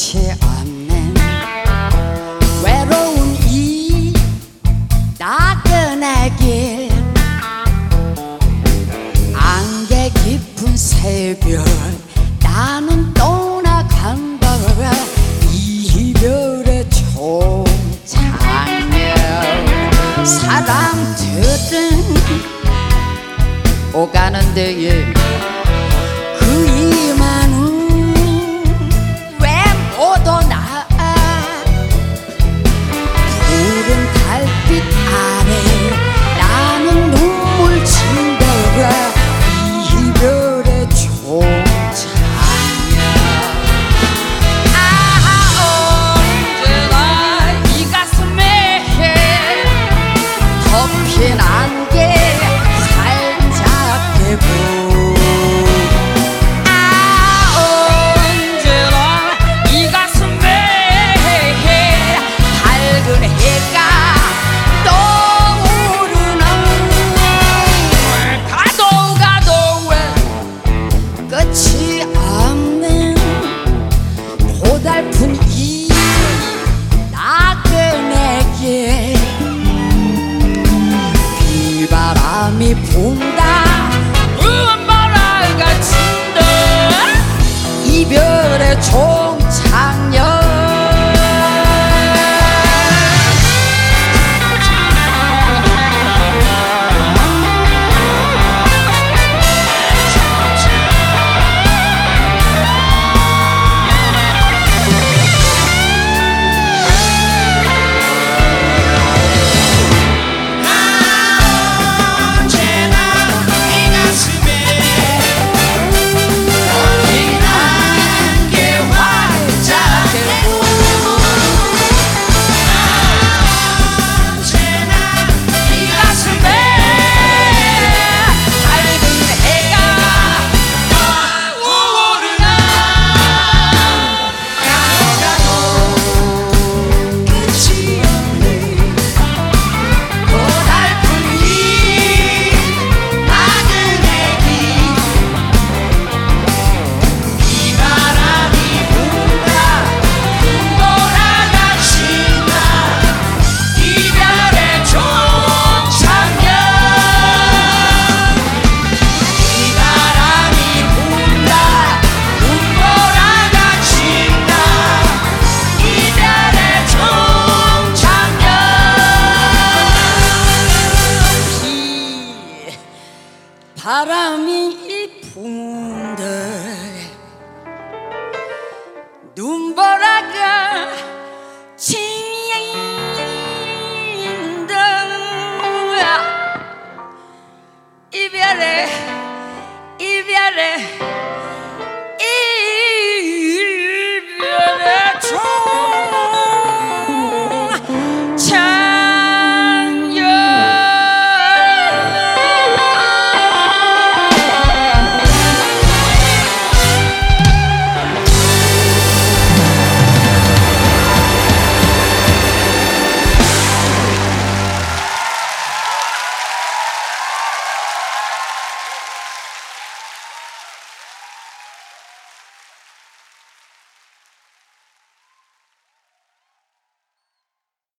끝이 없는 외로운 이 나그네 길, 안개 깊은 새벽 나는 떠나간다. 이별의 총창녀 사람들은 오가는 데에 그 이만은 왜 못 오나. 푸른 달빛 아래 나는 눈물 친다가 이별의 총창녀. 언제나 이 가슴에 덮인 안개 살짝 해보. 끝이 없는 고달픈 이 나그네길, 비바람이 분다 눈보라가 친다. 이별의 총창녀. 바람이 부는데 눈보라가